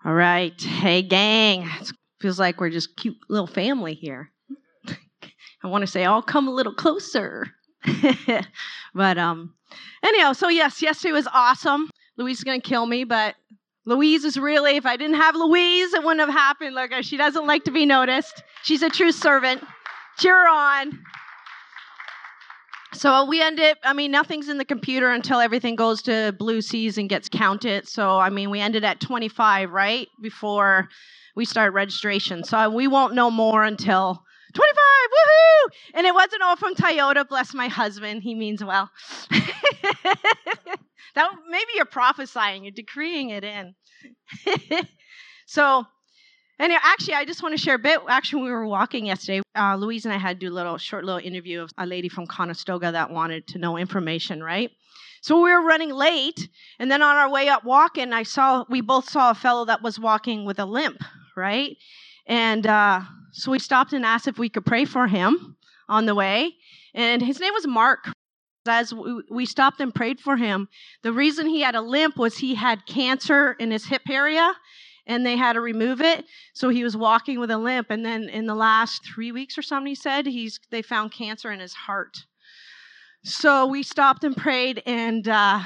All right. Hey, gang. It feels like we're just cute little family here. I want to say, I'll come a little closer. But anyhow, so yes, yesterday was awesome. Louise is going to kill me, but Louise is really, if I didn't have Louise, it wouldn't have happened. Look, she doesn't like to be noticed. She's a true servant. Cheer on. So we ended, nothing's in the computer until everything goes to Blue Seas and gets counted. So, we ended at 25, right? Before we start registration. So we won't know more until 25, woohoo! And it wasn't all from Toyota, bless my husband. He means well. Maybe you're prophesying, you're decreeing it in. So, anyway, actually, I just want to share a bit. Actually, when we were walking yesterday, Louise and I had to do a short little interview of a lady from Conestoga that wanted to know information, right? So we were running late, and then on our way up walking, we both saw a fellow that was walking with a limp, right? And so we stopped and asked if we could pray for him on the way. And his name was Mark. As we stopped and prayed for him, the reason he had a limp was he had cancer in his hip area, and they had to remove it. So he was walking with a limp. And then in the last 3 weeks or something, he said, they found cancer in his heart. So we stopped and prayed, and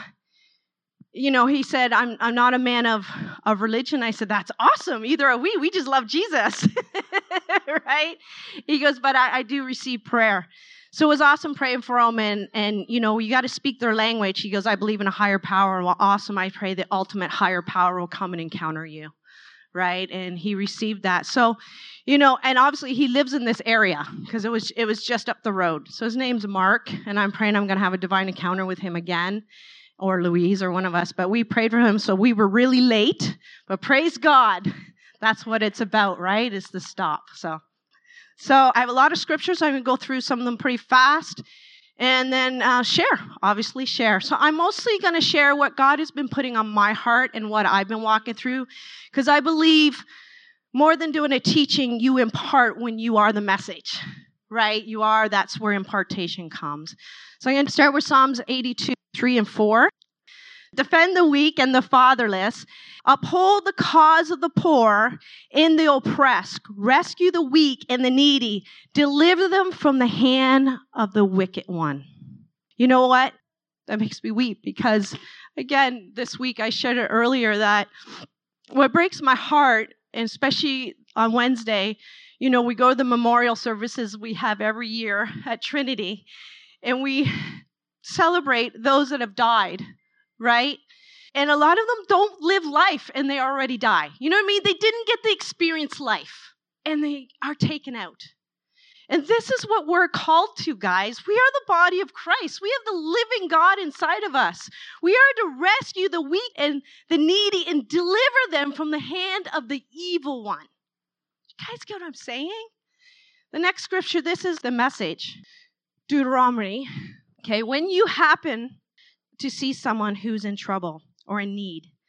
he said, I'm not a man of religion. I said, that's awesome. Either are we. We just love Jesus. Right? He goes, but I do receive prayer. So it was awesome praying for him, and you got to speak their language. He goes, I believe in a higher power. Well, awesome. I pray the ultimate higher power will come and encounter you. Right? And he received that. So, and obviously he lives in this area because it was just up the road. So his name's Mark, and I'm praying I'm going to have a divine encounter with him again, or Louise, or one of us. But we prayed for him, so we were really late. But praise God, that's what it's about, right? Is the stop. So I have a lot of scriptures. I'm going to go through some of them pretty fast. And then share. So I'm mostly going to share what God has been putting on my heart and what I've been walking through. Because I believe more than doing a teaching, you impart when you are the message, right? That's where impartation comes. So I'm going to start with Psalms 82, 3 and 4. Defend the weak and the fatherless. Uphold the cause of the poor and the oppressed. Rescue the weak and the needy. Deliver them from the hand of the wicked one. You know what? That makes me weep because, again, this week I shared it earlier that what breaks my heart, and especially on Wednesday, we go to the memorial services we have every year at Trinity, and we celebrate those that have died. Right? And a lot of them don't live life and they already die. You know what I mean? They didn't get the experience life and they are taken out. And this is what we're called to, guys. We are the body of Christ. We have the living God inside of us. We are to rescue the weak and the needy and deliver them from the hand of the evil one. You guys get what I'm saying? The next scripture, this is the message. Deuteronomy. Okay, when you happen to see someone who's in trouble or in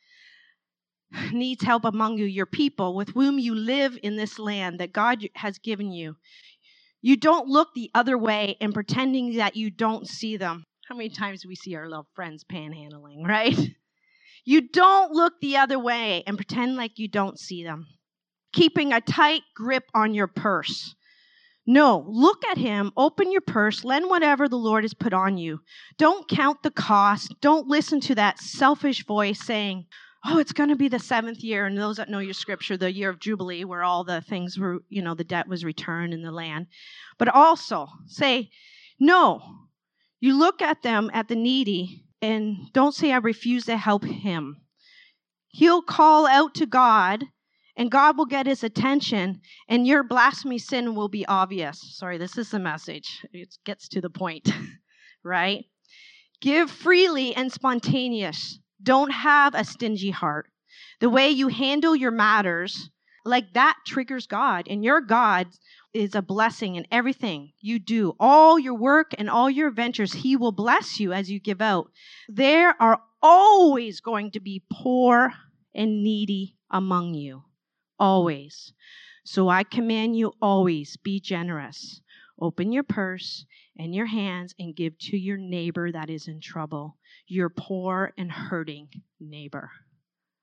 needs help among you, your people with whom you live in this land that God has given you. You don't look the other way and pretending that you don't see them. How many times do we see our little friends panhandling, right? You don't look the other way and pretend like you don't see them. Keeping a tight grip on your purse. No, look at him, open your purse, lend whatever the Lord has put on you. Don't count the cost. Don't listen to that selfish voice saying, oh, it's going to be the 7th year. And those that know your scripture, the year of Jubilee, where all the things were, the debt was returned in the land. But also say, no, you look at them, at the needy, and don't say, I refuse to help him. He'll call out to God, and God will get his attention, and your blasphemy sin will be obvious. Sorry, this is the message. It gets to the point, right? Give freely and spontaneous. Don't have a stingy heart. The way you handle your matters, like that triggers God, and your God is a blessing in everything you do. All your work and all your ventures, he will bless you as you give out. There are always going to be poor and needy among you. Always. So I command you always be generous. Open your purse and your hands and give to your neighbor that is in trouble, your poor and hurting neighbor.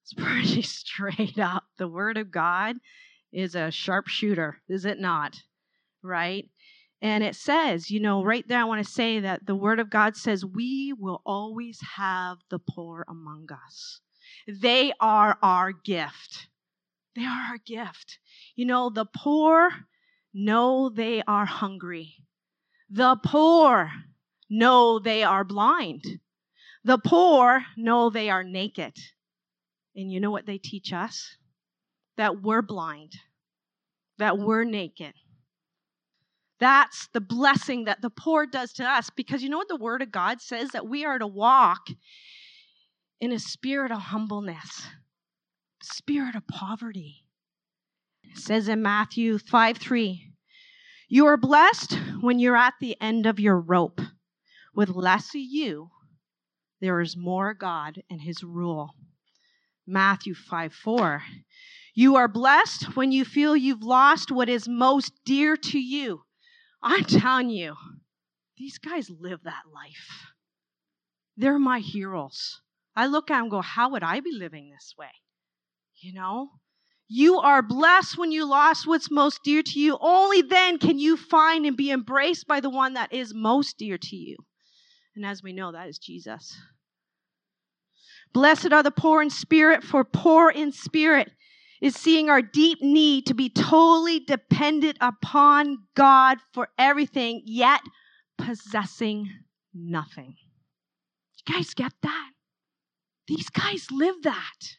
It's pretty straight up. The Word of God is a sharpshooter, is it not? Right? And it says, right there, I want to say that the Word of God says we will always have the poor among us. They are our gift. They are our gift. The poor know they are hungry. The poor know they are blind. The poor know they are naked. And you know what they teach us? That we're blind, that we're naked. That's the blessing that the poor does to us, because you know what the Word of God says? That we are to walk in a spirit of humbleness, spirit of poverty. It says in Matthew 5:3, you are blessed when you're at the end of your rope. With less of you, there is more God and His rule. Matthew 5:4, you are blessed when you feel you've lost what is most dear to you. I'm telling you, these guys live that life. They're my heroes. I look at them and go, how would I be living this way? You are blessed when you lost what's most dear to you. Only then can you find and be embraced by the one that is most dear to you. And as we know, that is Jesus. Blessed are the poor in spirit, for poor in spirit is seeing our deep need to be totally dependent upon God for everything, yet possessing nothing. You guys get that? These guys live that.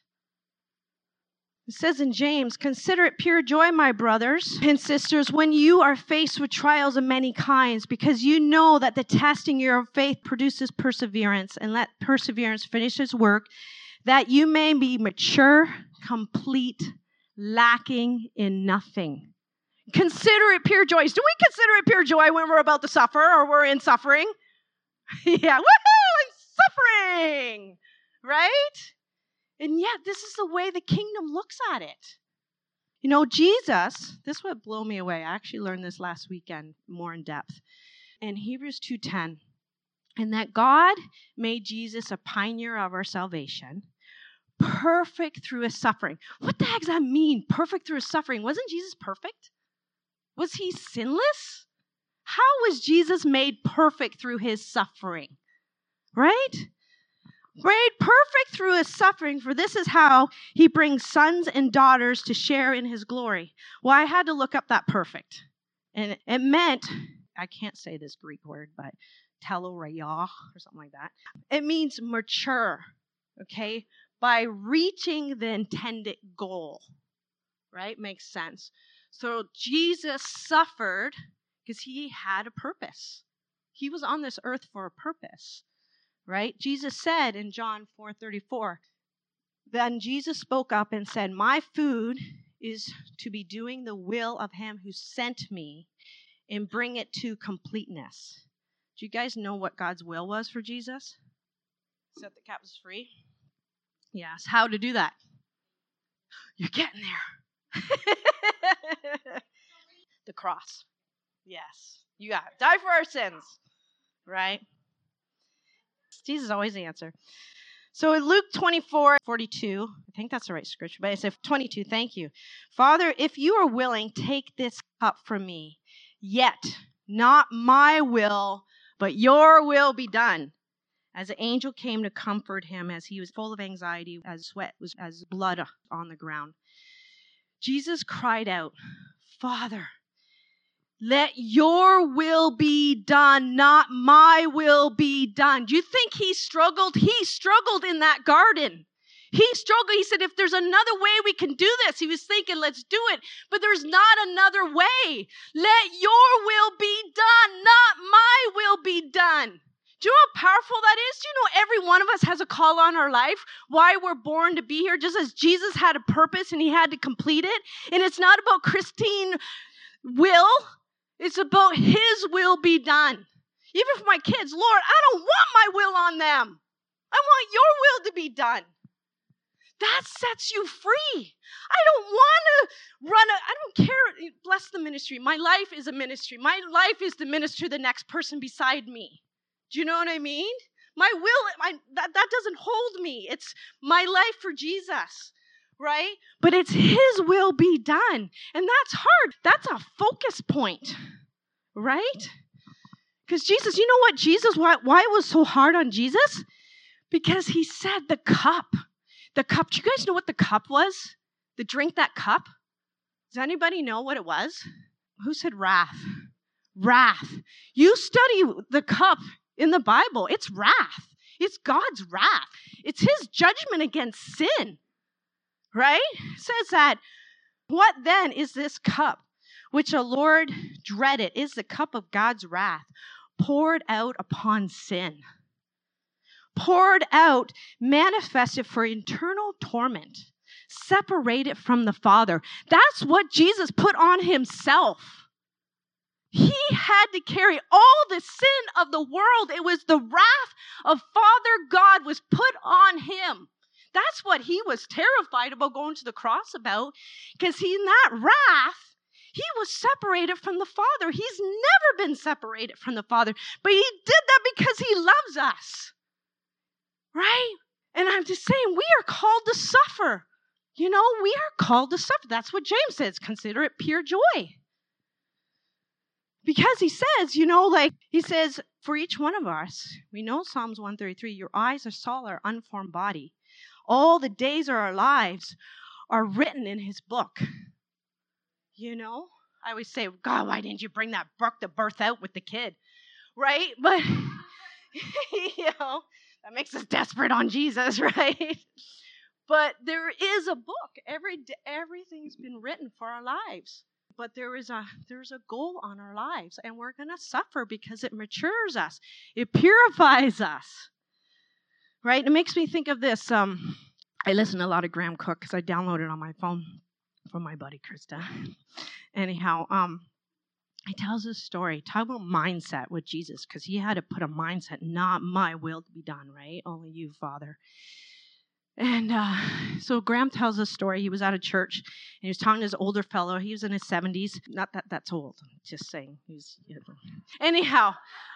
It says in James, consider it pure joy, my brothers and sisters, when you are faced with trials of many kinds, because you know that the testing your faith produces perseverance, and let perseverance finish its work, that you may be mature, complete, lacking in nothing. Consider it pure joy. Do we consider it pure joy when we're about to suffer or we're in suffering? Yeah, woohoo, I'm suffering, right? And yet, this is the way the kingdom looks at it. Jesus, this is what blew me away. I actually learned this last weekend more in depth. In Hebrews 2:10, and that God made Jesus a pioneer of our salvation, perfect through his suffering. What the heck does that mean, perfect through his suffering? Wasn't Jesus perfect? Was he sinless? How was Jesus made perfect through his suffering? Right? Made perfect through his suffering, for this is how he brings sons and daughters to share in his glory. Well, I had to look up that perfect. And it meant, I can't say this Greek word, but telereia or something like that. It means mature, okay? By reaching the intended goal, right? Makes sense. So Jesus suffered because he had a purpose. He was on this earth for a purpose. Right? Jesus said in John 4:34, then Jesus spoke up and said, my food is to be doing the will of him who sent me and bring it to completeness. Do you guys know what God's will was for Jesus? Set the captives free? Yes. How to do that? You're getting there. The cross. Yes. You got it. Die for our sins. Right? Jesus always the answer. So in Luke 24:42, I think that's the right scripture, but it says 22, thank you. Father, if you are willing, take this cup from me. Yet, not my will, but your will be done. As the angel came to comfort him as he was full of anxiety, as sweat was as blood on the ground, Jesus cried out, Father, let your will be done, not my will be done. Do you think he struggled? He struggled in that garden. He struggled. He said, if there's another way we can do this, he was thinking, let's do it. But there's not another way. Let your will be done, not my will be done. Do you know how powerful that is? Do you know every one of us has a call on our life, why we're born to be here, just as Jesus had a purpose and he had to complete it? And it's not about Christine will. It's about his will be done. Even for my kids, Lord, I don't want my will on them. I want your will to be done. That sets you free. I don't want to I don't care. Bless the ministry. My life is a ministry. My life is to minister to the next person beside me. Do you know what I mean? My will, that doesn't hold me. It's my life for Jesus, right? But it's his will be done. And that's hard. That's a focus point, right? Because Jesus, you know what Jesus, why it was so hard on Jesus? Because he said the cup. The cup, do you guys know what the cup was? The drink that cup? Does anybody know what it was? Who said wrath? Wrath. You study the cup in the Bible. It's wrath. It's God's wrath. It's his judgment against sin, right? It says that, what then is this cup which the Lord dreaded? Is the cup of God's wrath poured out upon sin. Poured out, manifested for eternal torment, separated from the Father. That's what Jesus put on himself. He had to carry all the sin of the world. It was the wrath of Father God was put on him. That's what he was terrified about going to the cross about, because in that wrath, he was separated from the Father. He's never been separated from the Father, but he did that because he loves us. Right? And I'm just saying, we are called to suffer. We are called to suffer. That's what James says. Consider it pure joy. Because he says, he says, for each one of us, we know Psalms 133, your eyes saw our unformed body. All the days of our lives are written in his book. I always say, God, why didn't you bring that book to birth out with the kid? Right? But, that makes us desperate on Jesus, right? But there is a book. Everything's been written for our lives. But there's a goal on our lives, and we're going to suffer because it matures us. It purifies us, right? It makes me think of this. I listen to a lot of Graham Cook because I downloaded on my phone from my buddy Krista. Anyhow, he tells this story. Talk about mindset with Jesus, because he had to put a mindset, not my will to be done, right? Only you, Father. And so Graham tells this story. He was at a church, and he was talking to this older fellow. He was in his 70s. Not that that's old. I'm just saying. Anyhow,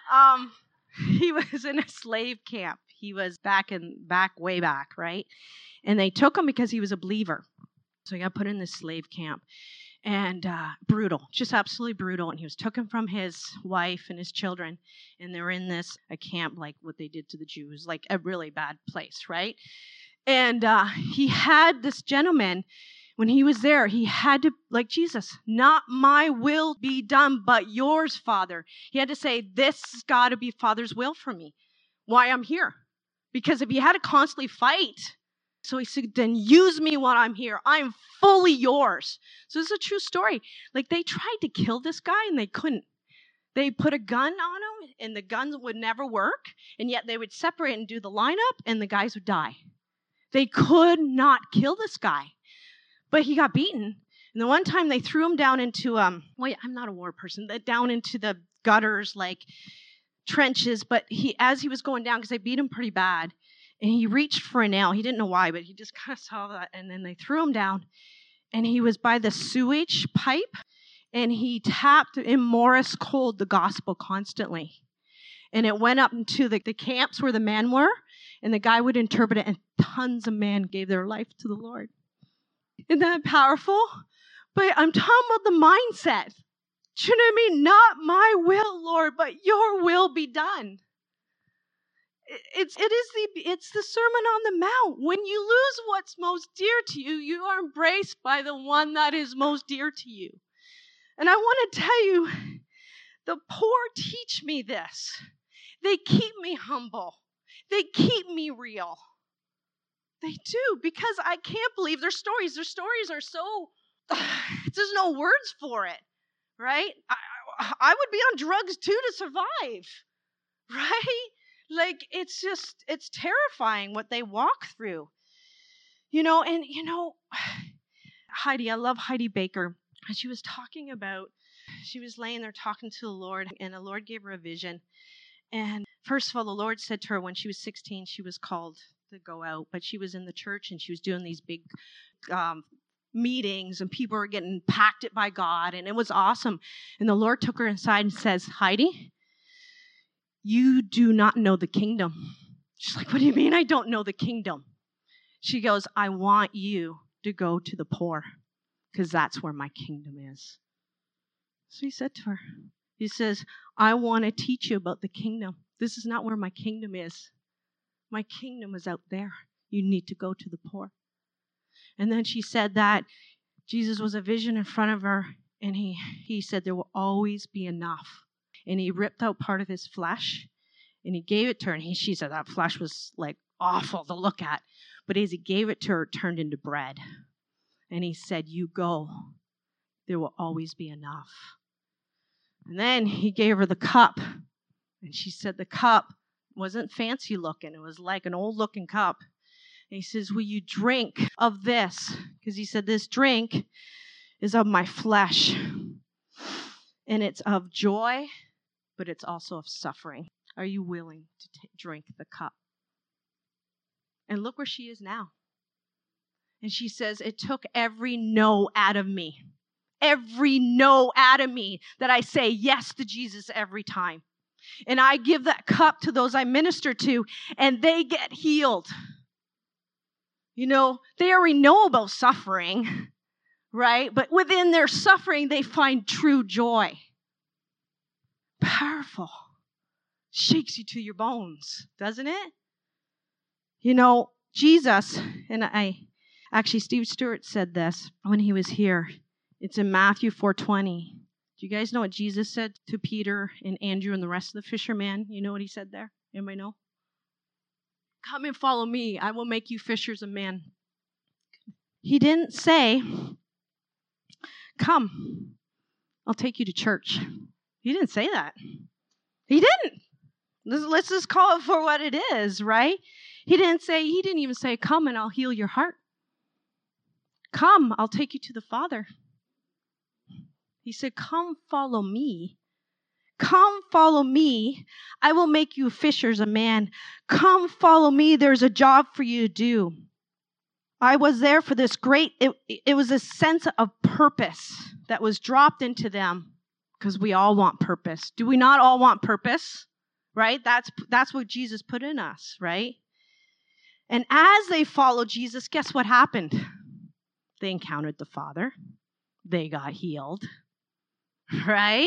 he was in a slave camp. He was way back, right? And they took him because he was a believer. So he got put in this slave camp. And brutal, just absolutely brutal. And he was taken from his wife and his children. And they were in a camp like what they did to the Jews, like a really bad place, right? And he had this gentleman, when he was there, he had to, like Jesus, not my will be done, but yours, Father. He had to say, this has got to be Father's will for me, why I'm here. Because if he had to constantly fight, so he said, then use me while I'm here. I'm fully yours. So this is a true story. Like, they tried to kill this guy and they couldn't. They put a gun on him and the guns would never work. And yet they would separate and do the lineup and the guys would die. They could not kill this guy. But he got beaten. And the one time they threw him down into, I'm not a war person, down into the gutters, like trenches. But as he was going down, because they beat him pretty bad, and he reached for a nail. He didn't know why, but he just kind of saw that. And then they threw him down. And he was by the sewage pipe. And he tapped in Morris code the gospel constantly. And it went up into the camps where the men were. And the guy would interpret it. And tons of men gave their life to the Lord. Isn't that powerful? But I'm talking about the mindset. Do you know what I mean? Not my will, Lord, but your will be done. It's the Sermon on the Mount. When you lose what's most dear to you, you are embraced by the one that is most dear to you. And I want to tell you, the poor teach me this. They keep me humble. They keep me real. They do, because I can't believe their stories. Their stories are so, there's no words for it, right? I would be on drugs too to survive, right? Like, it's terrifying what they walk through, Heidi, I love Heidi Baker. She was talking about, she was laying there talking to the Lord, and the Lord gave her a vision. And first of all, the Lord said to her when she was 16, she was called to go out, but she was in the church and she was doing these big meetings and people were getting impacted by God, and it was awesome. And the Lord took her inside and says, Heidi, you do not know the kingdom. She's like, what do you mean I don't know the kingdom? She goes, I want you to go to the poor because that's where my kingdom is. So he said to her, he says, I want to teach you about the kingdom. This is not where my kingdom is. My kingdom is out there. You need to go to the poor. And then she said that Jesus was a vision in front of her, and he said there will always be enough. And he ripped out part of his flesh, and he gave it to her. And she said that flesh was like awful to look at. But as he gave it to her, it turned into bread. And he said, you go. There will always be enough. And then he gave her the cup. And she said the cup wasn't fancy looking. It was like an old looking cup. And he says, will you drink of this? Because he said, this drink is of my flesh. And it's of joy, but it's also of suffering. Are you willing to drink the cup? And look where she is now. And she says, it took every no out of me. Every no out of me that I say yes to Jesus every time. And I give that cup to those I minister to, and they get healed. You know, they already know about suffering, right? But within their suffering, they find true joy. Powerful. Shakes you to your bones, doesn't it? You know, Jesus, and Steve Stewart said this when he was here. It's in Matthew 4:20. Do you guys know what Jesus said to Peter and Andrew and the rest of the fishermen? You know what he said there? Anybody know? Come and follow me. I will make you fishers of men. He didn't say, come, I'll take you to church. He didn't say that. He didn't. Let's just call it for what it is, right? He didn't even say, come and I'll heal your heart. Come, I'll take you to the Father. He said, come follow me. Come follow me. I will make you fishers of men. Come follow me. There's a job for you to do. I was there for this it was a sense of purpose that was dropped into them because we all want purpose. Do we not all want purpose? Right? That's what Jesus put in us, right? And as they followed Jesus, guess what happened? They encountered the Father. They got healed. Right?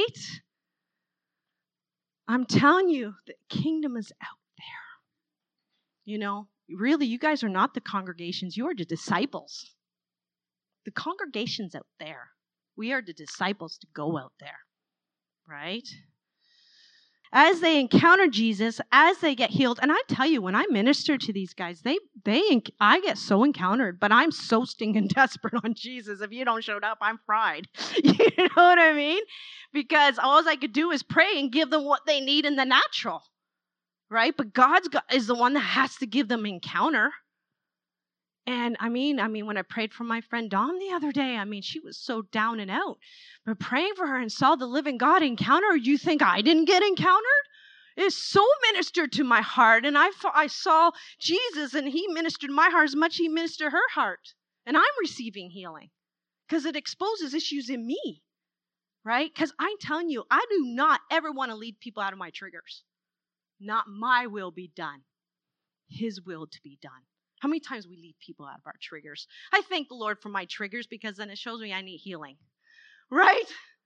I'm telling you, the kingdom is out there. You know, really, you guys are not the congregations. You are the disciples. The congregation's out there. We are the disciples to go out there. Right? As they encounter Jesus, as they get healed, and I tell you, when I minister to these guys, I get so encountered, but I'm so stinking desperate on Jesus. If you don't show up, I'm fried. You know what I mean? Because all I could do is pray and give them what they need in the natural, right? But God is the one that has to give them encounter. And I mean, when I prayed for my friend Dawn the other day, she was so down and out. But praying for her and saw the living God encounter, you think I didn't get encountered? It so ministered to my heart. And I saw Jesus, and he ministered my heart as much as he ministered her heart. And I'm receiving healing because it exposes issues in me, right? Because I'm telling you, I do not ever want to lead people out of my triggers. Not my will be done. His will to be done. How many times we lead people out of our triggers? I thank the Lord for my triggers because then it shows me I need healing. Right?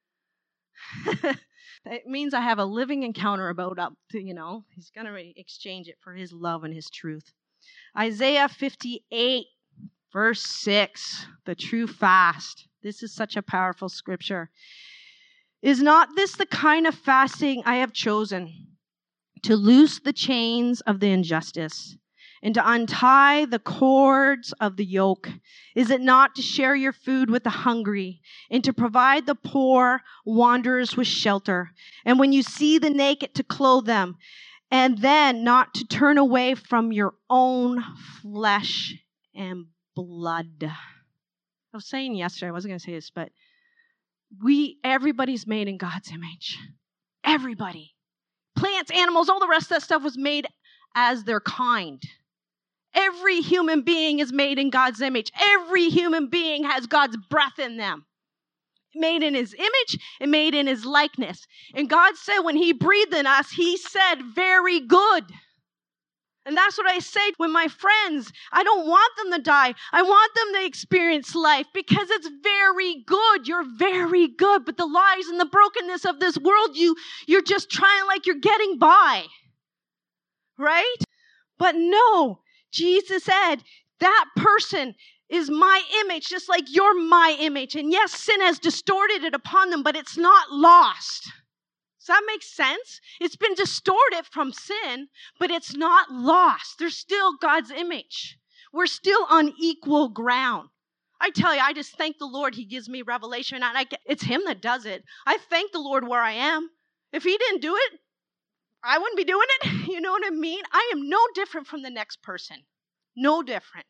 It means I have a living encounter he's going to exchange it for his love and his truth. Isaiah 58, verse 6, the true fast. This is such a powerful scripture. Is not this the kind of fasting I have chosen? To loose the chains of the injustice and to untie the cords of the yoke? Is it not to share your food with the hungry and to provide the poor wanderers with shelter? And when you see the naked, to clothe them, and then not to turn away from your own flesh and blood. I was saying yesterday, I wasn't going to say this, but everybody's made in God's image. Everybody. Plants, animals, all the rest of that stuff was made as their kind. Every human being is made in God's image. Every human being has God's breath in them. Made in his image and made in his likeness. And God said when he breathed in us, he said, very good. And that's what I say with my friends. I don't want them to die. I want them to experience life because it's very good. You're very good. But the lies and the brokenness of this world, you're just trying like you're getting by. Right? But no, Jesus said, that person is my image, just like you're my image. And yes, sin has distorted it upon them, but it's not lost. Does that make sense? It's been distorted from sin, but it's not lost. There's still God's image. We're still on equal ground. I tell you, I just thank the Lord He gives me revelation, and it's Him that does it. I thank the Lord where I am. If He didn't do it, I wouldn't be doing it. You know what I mean? I am no different from the next person. No different.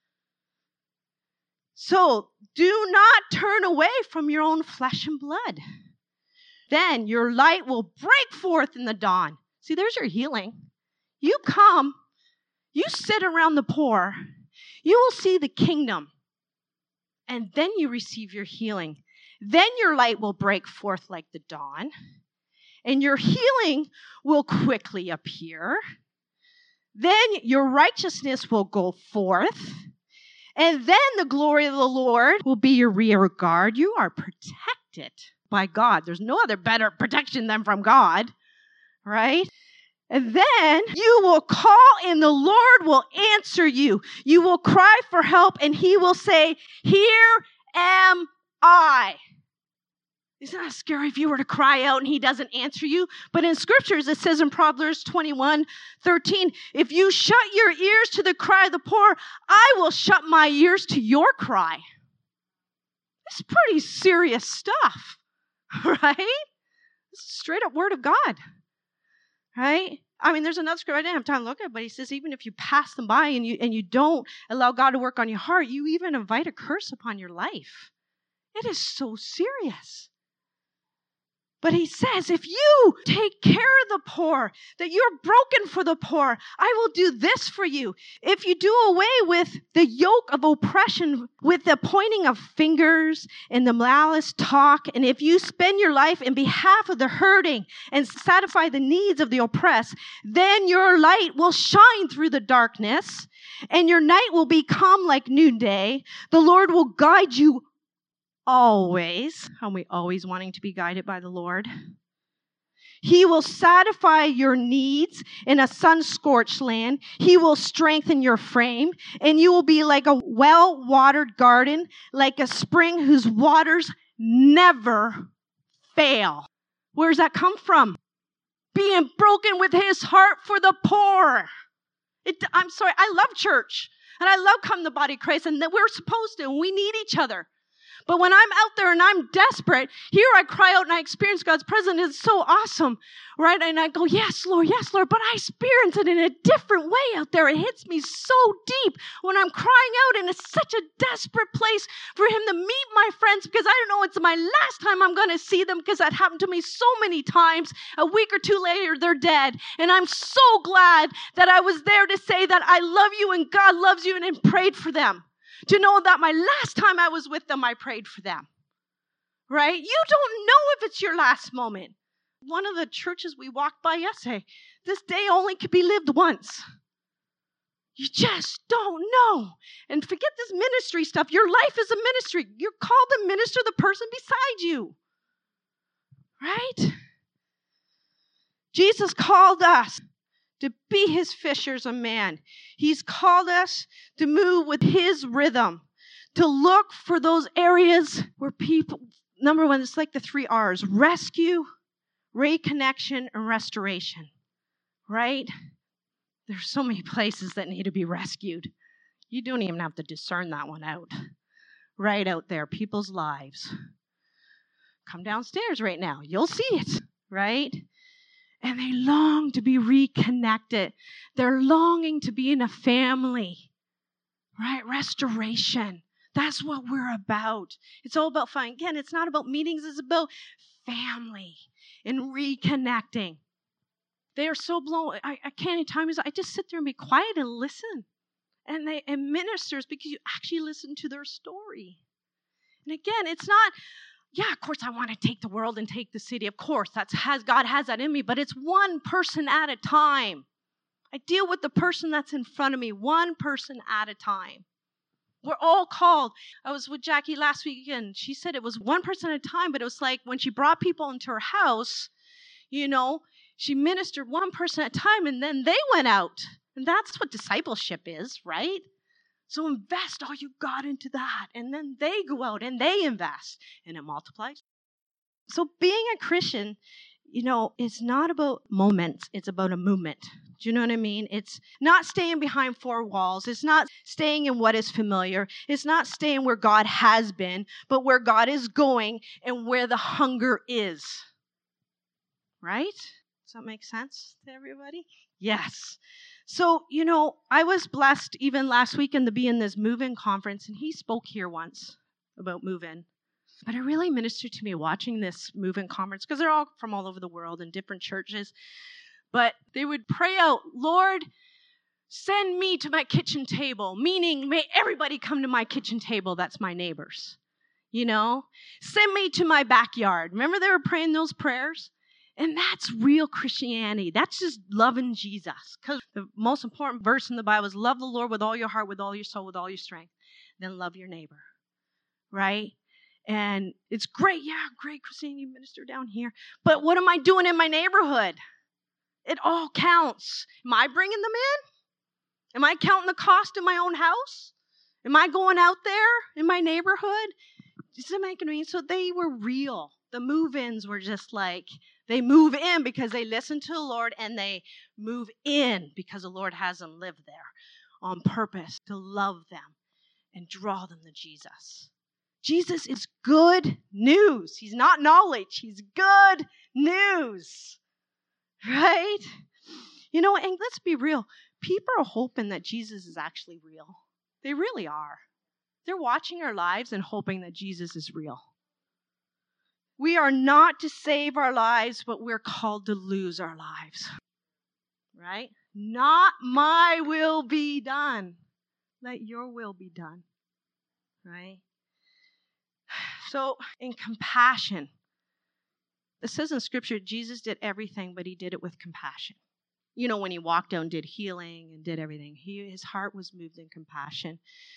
So do not turn away from your own flesh and blood. Then your light will break forth in the dawn. See, there's your healing. You come, you sit around the poor, you will see the kingdom, and then you receive your healing. Then your light will break forth like the dawn, and your healing will quickly appear. Then your righteousness will go forth, and then the glory of the Lord will be your rear guard. You are protected by God. There's no other better protection than from God, right? And then you will call and the Lord will answer you. You will cry for help and He will say, here am I. Isn't that scary if you were to cry out and He doesn't answer you? But in scriptures, it says in Proverbs 21:13, if you shut your ears to the cry of the poor, I will shut my ears to your cry. It's pretty serious stuff. Right? It's straight up word of God. Right? I mean, there's another scripture I didn't have time to look at, but he says even if you pass them by and you don't allow God to work on your heart, you even invite a curse upon your life. It is so serious. But he says, if you take care of the poor, that you're broken for the poor, I will do this for you. If you do away with the yoke of oppression, with the pointing of fingers and the malice talk, and if you spend your life in behalf of the hurting and satisfy the needs of the oppressed, then your light will shine through the darkness, and your night will become like noonday. The Lord will guide you always. Are we always wanting to be guided by the Lord? He will satisfy your needs in a sun-scorched land. He will strengthen your frame, and you will be like a well-watered garden, like a spring whose waters never fail. Where does that come from? Being broken with His heart for the poor. I'm sorry, I love church, and I love coming to the body of Christ, and that we're supposed to, and we need each other. But when I'm out there and I'm desperate, here I cry out and I experience God's presence. It's so awesome, right? And I go, yes, Lord, but I experience it in a different way out there. It hits me so deep when I'm crying out, and it's such a desperate place for Him to meet my friends, because I don't know, it's my last time I'm going to see them, because that happened to me so many times. A week or two later, they're dead. And I'm so glad that I was there to say that I love you and God loves you, and I prayed for them. To know that my last time I was with them, I prayed for them. Right? You don't know if it's your last moment. One of the churches we walked by yesterday, this day only could be lived once. You just don't know. And forget this ministry stuff. Your life is a ministry. You're called to minister the person beside you. Right? Jesus called us to be His fishers of man. He's called us to move with His rhythm, to look for those areas where people, number one, it's like the 3 R's: rescue, reconnection, and restoration, right? There's so many places that need to be rescued. You don't even have to discern that one out. Right out there, people's lives. Come downstairs right now. You'll see it, right? And they long to be reconnected. They're longing to be in a family, right? Restoration. That's what we're about. It's all about fun. Again, it's not about meetings. It's about family and reconnecting. They are so blown. I can't time is I just sit there and be quiet and listen. And ministers, because you actually listen to their story. And again, it's not, yeah, of course I want to take the world and take the city. Of course, God has that in me, but it's one person at a time. I deal with the person that's in front of me, one person at a time. We're all called. I was with Jackie last week and she said it was one person at a time, but it was like when she brought people into her house, she ministered one person at a time and then they went out. And that's what discipleship is, right? So invest all you got into that. And then they go out and they invest and it multiplies. So being a Christian, it's not about moments. It's about a movement. Do you know what I mean? It's not staying behind four walls. It's not staying in what is familiar. It's not staying where God has been, but where God is going and where the hunger is. Right? Does that make sense to everybody? Yes. So, I was blessed even last weekend to be in this Move-In conference, and he spoke here once about Move-In. But it really ministered to me watching this Move-In conference, because they're all from all over the world in different churches. But they would pray out, Lord, send me to my kitchen table, meaning may everybody come to my kitchen table that's my neighbors. Send me to my backyard. Remember they were praying those prayers? And that's real Christianity. That's just loving Jesus. Because the most important verse in the Bible is love the Lord with all your heart, with all your soul, with all your strength. Then love your neighbor. Right? And it's great. Yeah, great, Christine, you minister down here. But what am I doing in my neighborhood? It all counts. Am I bringing them in? Am I counting the cost of my own house? Am I going out there in my neighborhood? Does it make me? So they were real. The move-ins were just like, they move in because they listen to the Lord, and they move in because the Lord has them live there on purpose to love them and draw them to Jesus. Jesus is good news. He's not knowledge. He's good news. Right? And let's be real. People are hoping that Jesus is actually real. They really are. They're watching our lives and hoping that Jesus is real. We are not to save our lives, but we're called to lose our lives. Right? Not my will be done. Let your will be done. Right? So, in compassion, it says in Scripture, Jesus did everything, but he did it with compassion. When he walked out and did healing and did everything, his heart was moved in compassion.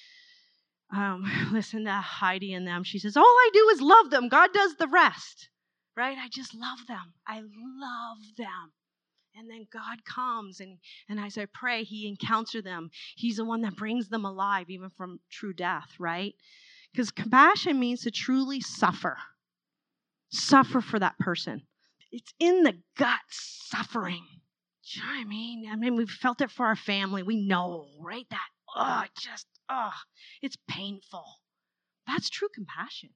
Listen to Heidi and them. She says, all I do is love them. God does the rest. Right? I just love them. I love them. And then God comes, and as I pray, he encounters them. He's the one that brings them alive, even from true death, right? Because compassion means to truly suffer. Suffer for that person. It's in the gut suffering. Do you know what I mean? We've felt it for our family. We know, right? That, it's painful. That's true compassion.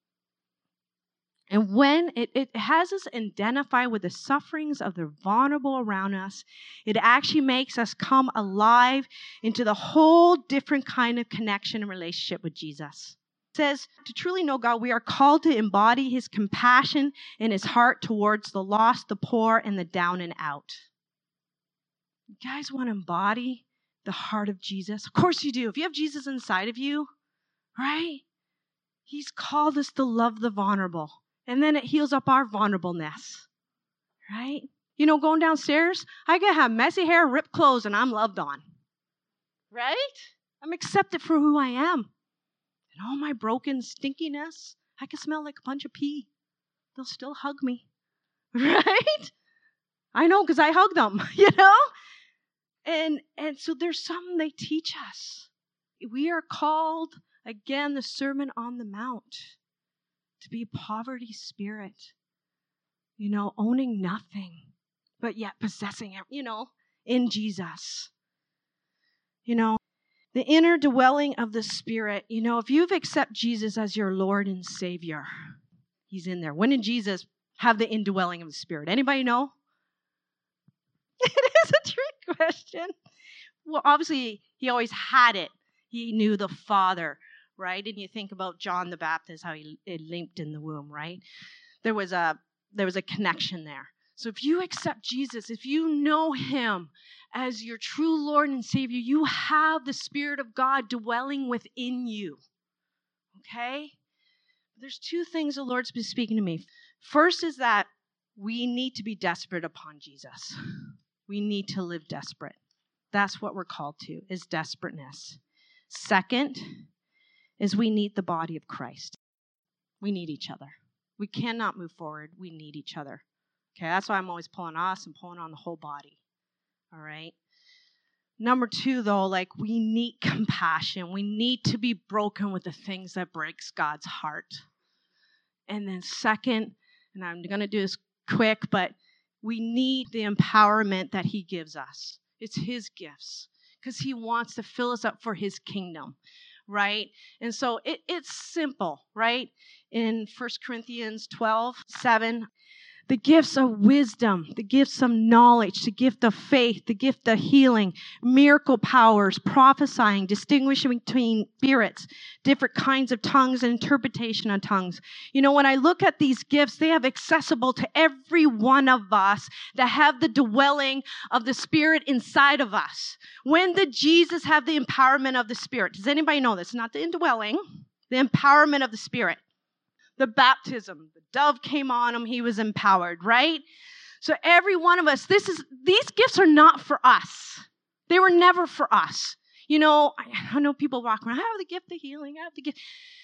And when it has us identify with the sufferings of the vulnerable around us, it actually makes us come alive into the whole different kind of connection and relationship with Jesus. It says, to truly know God, we are called to embody his compassion and his heart towards the lost, the poor, and the down and out. You guys want to embody the heart of Jesus? Of course you do. If you have Jesus inside of you, right? He's called us to love the vulnerable. And then it heals up our vulnerableness, right? Going downstairs, I can have messy hair, ripped clothes, and I'm loved on, right? I'm accepted for who I am. And all my broken stinkiness, I can smell like a bunch of pee. They'll still hug me, right? I know, because I hug them, And so there's something they teach us. We are called, again, the Sermon on the Mount, to be poverty spirit, owning nothing, but yet possessing it, in Jesus. The inner dwelling of the Spirit, if you've accepted Jesus as your Lord and Savior, he's in there. When did Jesus have the indwelling of the Spirit? Anybody know? It is a trick question. Well, obviously, he always had it. He knew the Father, right? And you think about John the Baptist, how it linked in the womb, right? There was a connection there. So if you accept Jesus, if you know him as your true Lord and Savior, you have the Spirit of God dwelling within you. Okay? There's two things the Lord's been speaking to me. First is that we need to be desperate upon Jesus. We need to live desperate. That's what we're called to, is desperateness. Second is we need the body of Christ. We need each other. We cannot move forward. We need each other. Okay, that's why I'm always pulling us and pulling on the whole body. All right? Number 2, though, like, we need compassion. We need to be broken with the things that breaks God's heart. And then second, and I'm going to do this quick, but we need the empowerment that he gives us. It's his gifts because he wants to fill us up for his kingdom, right? And so it's simple, right? In 1 Corinthians 12:7, the gifts of wisdom, the gifts of knowledge, the gift of faith, the gift of healing, miracle powers, prophesying, distinguishing between spirits, different kinds of tongues and interpretation of tongues. You know, when I look at these gifts, they have accessible to every one of us that have the dwelling of the Spirit inside of us. When did Jesus have the empowerment of the Spirit? Does anybody know this? Not the indwelling, the empowerment of the Spirit. The baptism, the dove came on him, he was empowered, right? So every one of us, these gifts are not for us. They were never for us. You know, I know people walk around, I have the gift of healing, I have the gift.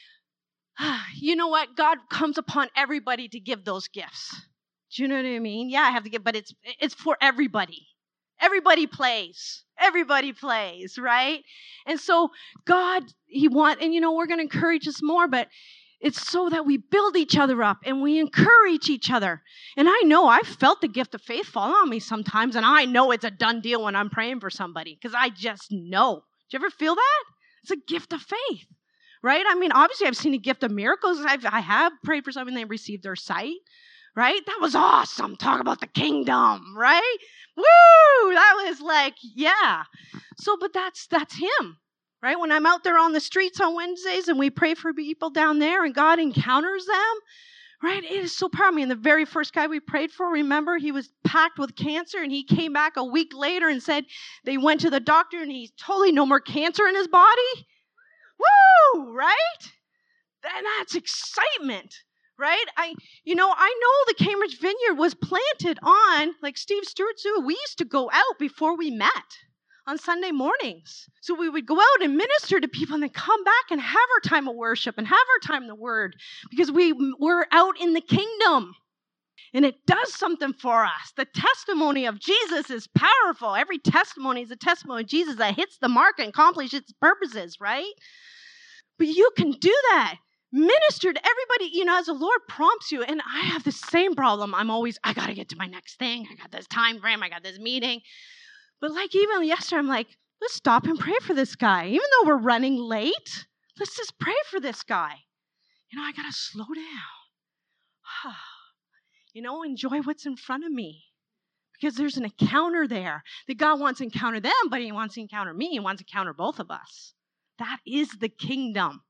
You know what? God comes upon everybody to give those gifts. Do you know what I mean? Yeah, I have the gift, but it's for everybody. Everybody plays. Everybody plays, right? And so God, and you know, we're going to encourage us more, but it's so that we build each other up and we encourage each other. And I know I've felt the gift of faith fall on me sometimes, and I know it's a done deal when I'm praying for somebody because I just know. Do you ever feel that? It's a gift of faith, right? I mean, obviously I've seen a gift of miracles. I have prayed for somebody and they received their sight, right? That was awesome. Talk about the kingdom, right? Woo! That was like, yeah. So, but that's him. Right? When I'm out there on the streets on Wednesdays and we pray for people down there and God encounters them, right? It is so powerful. I mean, the very first guy we prayed for, remember, he was packed with cancer and he came back a week later and said they went to the doctor and he's totally no more cancer in his body. Woo! Right? And that's excitement. Right? I know the Cambridge Vineyard was planted on, like Steve Stewart said, we used to go out before we met on Sunday mornings. So we would go out and minister to people and then come back and have our time of worship and have our time in the Word because we're out in the kingdom. And it does something for us. The testimony of Jesus is powerful. Every testimony is a testimony of Jesus that hits the mark and accomplishes its purposes, right? But you can do that. Minister to everybody, you know, as the Lord prompts you. And I have the same problem. I got to get to my next thing. I got this time frame. I got this meeting. But like even yesterday, I'm like, let's stop and pray for this guy. Even though we're running late, let's just pray for this guy. You know, I got to slow down. You know, enjoy what's in front of me. Because there's an encounter there. That God wants to encounter them, but he wants to encounter me. He wants to encounter both of us. That is the kingdom.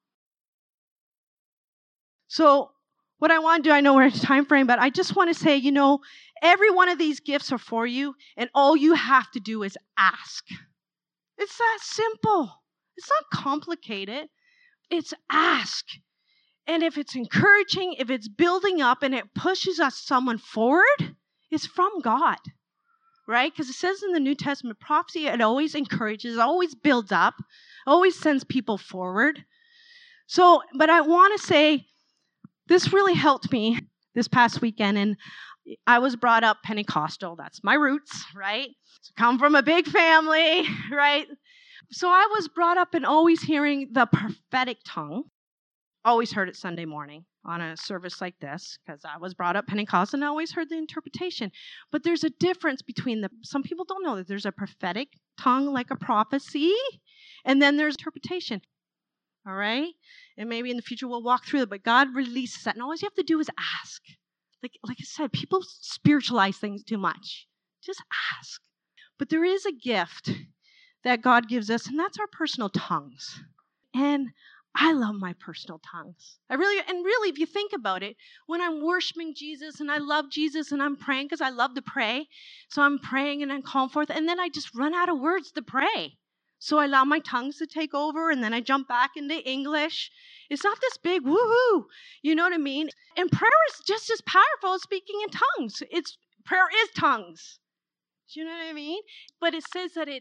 So what I want to do, I know we're in a time frame, but I just want to say, you know, every one of these gifts are for you, and all you have to do is ask. It's that simple. It's not complicated. It's ask. And if it's encouraging, if it's building up, and it pushes someone forward, it's from God, right? Because it says in the New Testament, prophecy, it always encourages, always builds up, always sends people forward. So, but I want to say, this really helped me this past weekend, and I was brought up Pentecostal. That's my roots, right? So come from a big family, right? So I was brought up in always hearing the prophetic tongue. Always heard it Sunday morning on a service like this, because I was brought up Pentecostal and I always heard the interpretation. But there's a difference between some people don't know that there's a prophetic tongue like a prophecy, and then there's interpretation. All right? And maybe in the future we'll walk through it, but God releases that. And all you have to do is ask. Like I said, people spiritualize things too much. Just ask. But there is a gift that God gives us, and that's our personal tongues. And I love my personal tongues. Really, if you think about it, when I'm worshiping Jesus and I love Jesus and I'm praying, because I love to pray, so I'm praying and I'm calling forth, and then I just run out of words to pray. So I allow my tongues to take over, and then I jump back into English. It's not this big woohoo, you know what I mean? And prayer is just as powerful as speaking in tongues. Prayer is tongues. Do you know what I mean? But it says that it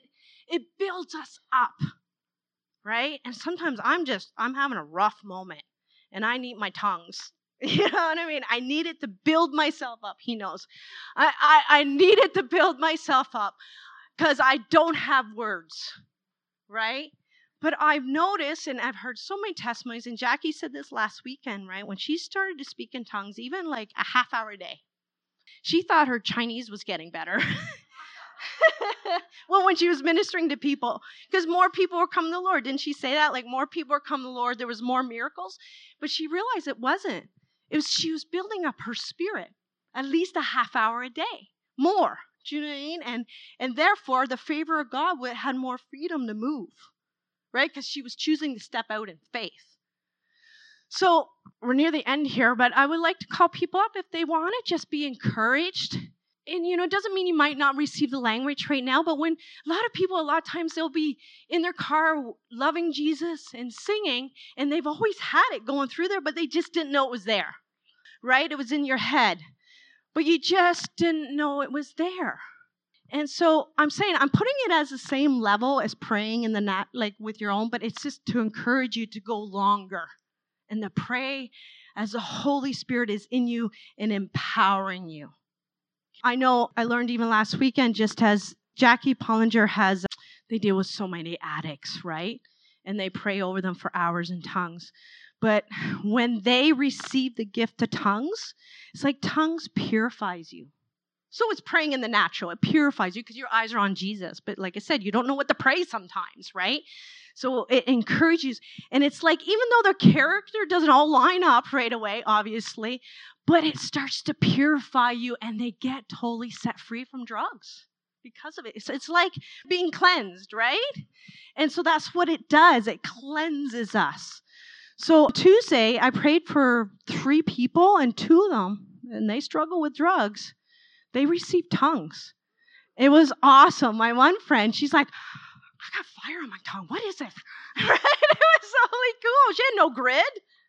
It builds us up, right? And sometimes I'm having a rough moment and I need my tongues. You know what I mean? I need it to build myself up. He knows. I need it to build myself up because I don't have words, right? But I've noticed, and I've heard so many testimonies, and Jackie said this last weekend, right? When she started to speak in tongues, even like a half hour a day, she thought her Chinese was getting better. Well, when she was ministering to people, because more people were coming to the Lord. Didn't she say that? Like more people were coming to the Lord. There was more miracles. But she realized it wasn't. She was building up her spirit at least a half hour a day. More. Do you know what I mean? And therefore, the favor of God had more freedom to move. Right? Because she was choosing to step out in faith. So we're near the end here, but I would like to call people up if they want to just be encouraged. And, it doesn't mean you might not receive the language right now, but when a lot of times they'll be in their car loving Jesus and singing, and they've always had it going through there, but they just didn't know it was there, right? It was in your head, but you just didn't know it was there. And so I'm putting it as the same level as praying in the like with your own, but it's just to encourage you to go longer and to pray as the Holy Spirit is in you and empowering you. I know I learned even last weekend, just as Jackie Pollinger they deal with so many addicts, right? And they pray over them for hours in tongues. But when they receive the gift of tongues, it's like tongues purifies you. So it's praying in the natural. It purifies you because your eyes are on Jesus. But like I said, you don't know what to pray sometimes, right? So it encourages. And it's like, even though their character doesn't all line up right away, obviously, but it starts to purify you and they get totally set free from drugs because of it. It's like being cleansed, right? And so that's what it does. It cleanses us. So Tuesday, I prayed for 3 people, and 2 of them, and they struggle with drugs, they received tongues. It was awesome. My one friend, she's like, I got fire on my tongue. What is it? Right? It was totally cool. She had no grid,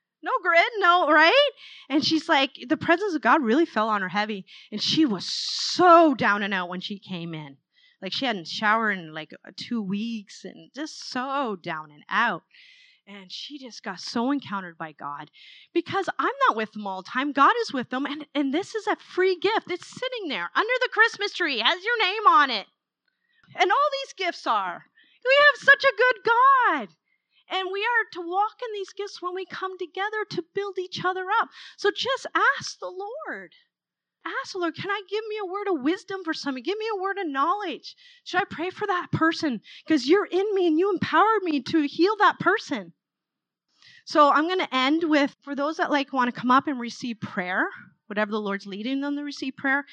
right? And she's like, the presence of God really fell on her heavy. And she was so down and out when she came in. Like she hadn't showered in like 2 weeks and just so down and out. And she just got so encountered by God because I'm not with them all the time. God is with them. And this is a free gift. It's sitting there under the Christmas tree, has your name on it. And all these gifts are. We have such a good God. And we are to walk in these gifts when we come together to build each other up. So just ask the Lord. Ask the Lord, can I give me a word of wisdom for somebody? Give me a word of knowledge. Should I pray for that person? Because you're in me and you empowered me to heal that person. So I'm going to end with, for those that want to come up and receive prayer, whatever the Lord's leading them to receive prayer.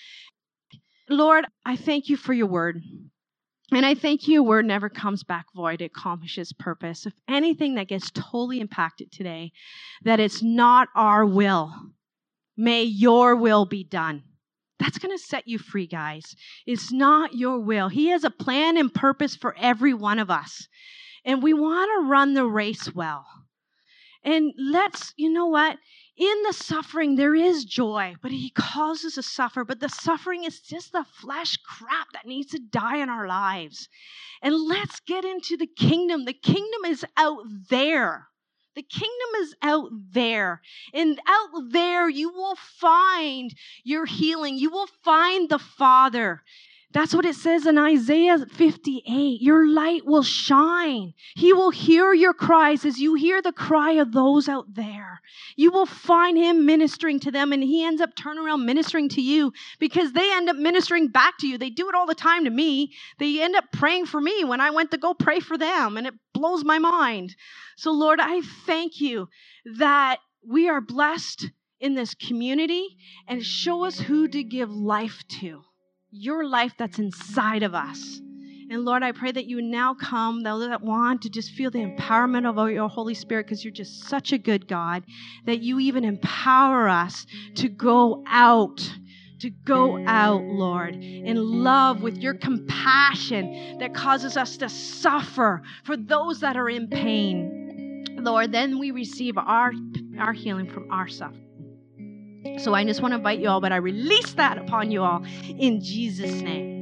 Lord, I thank you for your word. And I thank you, your word never comes back void. It accomplishes purpose. If anything that gets totally impacted today, that it's not our will. May your will be done. That's going to set you free, guys. It's not your will. He has a plan and purpose for every one of us. And we want to run the race well. And you know what? In the suffering, there is joy, but he calls us to suffer. But the suffering is just the flesh crap that needs to die in our lives. And let's get into the kingdom. The kingdom is out there. The kingdom is out there. And out there, you will find your healing. You will find the Father. That's what it says in Isaiah 58. Your light will shine. He will hear your cries as you hear the cry of those out there. You will find him ministering to them, and he ends up turning around ministering to you because they end up ministering back to you. They do it all the time to me. They end up praying for me when I went to go pray for them, and it blows my mind. So, Lord, I thank you that we are blessed in this community, and show us who to give life to. Your life that's inside of us. And Lord, I pray that you now come, those that want to just feel the empowerment of your Holy Spirit, because you're just such a good God, that you even empower us to go out, Lord, in love with your compassion that causes us to suffer for those that are in pain. Lord, then we receive our healing from our suffering. So I just want to invite you all, but I release that upon you all in Jesus' name.